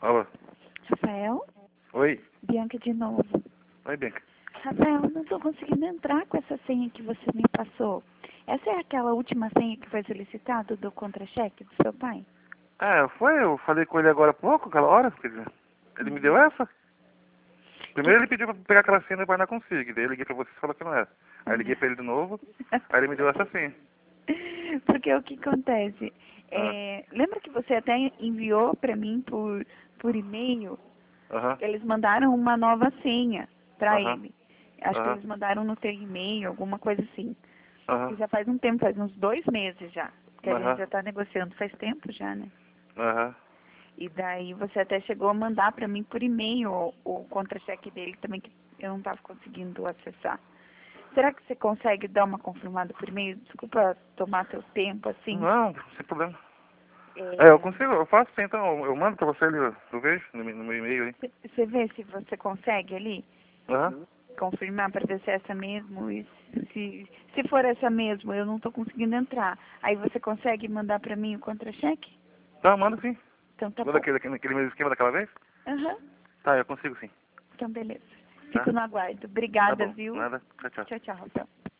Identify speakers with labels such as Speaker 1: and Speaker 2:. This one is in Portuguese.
Speaker 1: Alô?
Speaker 2: Rafael?
Speaker 1: Oi?
Speaker 2: Bianca de novo.
Speaker 1: Oi, Bianca.
Speaker 2: Rafael, não estou conseguindo entrar com essa senha que você me passou. Essa é aquela última senha que foi solicitada do contra-cheque do seu pai?
Speaker 1: Eu falei com ele agora há pouco, aquela hora, quer dizer, ele me deu essa. Primeiro ele pediu pra pegar aquela senha e vai não consigo, daí eu liguei pra você e falou que não era. Aí eu liguei pra ele de novo, aí ele me deu essa senha.
Speaker 2: Porque o que acontece?
Speaker 1: Ah,
Speaker 2: Lembra que você até enviou para mim por e-mail?
Speaker 1: Aham,
Speaker 2: Eles mandaram uma nova senha para
Speaker 1: aham,
Speaker 2: ele. Acho que
Speaker 1: aham,
Speaker 2: eles mandaram no teu e-mail, alguma coisa assim. Que
Speaker 1: aham,
Speaker 2: já faz um tempo, faz uns 2 meses já. Que a gente
Speaker 1: aham,
Speaker 2: já está negociando faz tempo já, né?
Speaker 1: aham.
Speaker 2: E daí você até chegou a mandar para mim por e-mail o contra-cheque dele também, que eu não estava conseguindo acessar. Será que você consegue dar uma confirmada por e-mail? Desculpa tomar teu tempo, assim.
Speaker 1: Não, sem problema. Eu
Speaker 2: É,
Speaker 1: consigo, eu faço sim, então, eu mando pra você ali, eu vejo no meu e-mail aí.
Speaker 2: você vê se você consegue ali
Speaker 1: Aham,
Speaker 2: confirmar para ver se é essa mesmo. E se for essa mesmo, eu não estou conseguindo entrar. Aí você consegue mandar para mim o contra-cheque?
Speaker 1: tá, manda sim.
Speaker 2: Então tá
Speaker 1: Manda
Speaker 2: bom.
Speaker 1: aquele mesmo esquema daquela vez?
Speaker 2: Aham.
Speaker 1: Tá, eu consigo sim.
Speaker 2: Então beleza.
Speaker 1: Tá?
Speaker 2: Fico no aguardo.
Speaker 1: Tá
Speaker 2: Obrigada,
Speaker 1: bom.
Speaker 2: viu?
Speaker 1: Nada. Tchau, tchau.
Speaker 2: Tchau, tchau, Rafael.